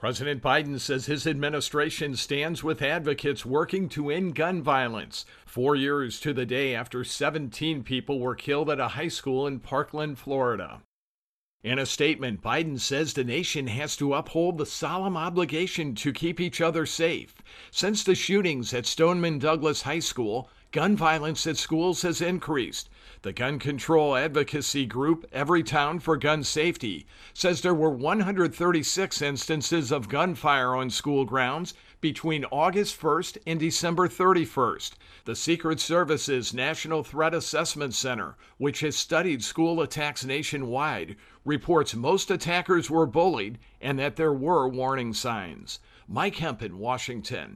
President Biden says his administration stands with advocates working to end gun violence, 4 years to the day after 17 people were killed at a high school in Parkland, Florida. In a statement, Biden says the nation has to uphold the solemn obligation to keep each other safe. Since the shootings at Stoneman Douglas High School, gun violence at schools has increased. The gun control advocacy group Everytown for Gun Safety says there were 136 instances of gunfire on school grounds between August 1st and December 31st. The Secret Service's National Threat Assessment Center, which has studied school attacks nationwide, reports most attackers were bullied and that there were warning signs. Mike Hemp in Washington.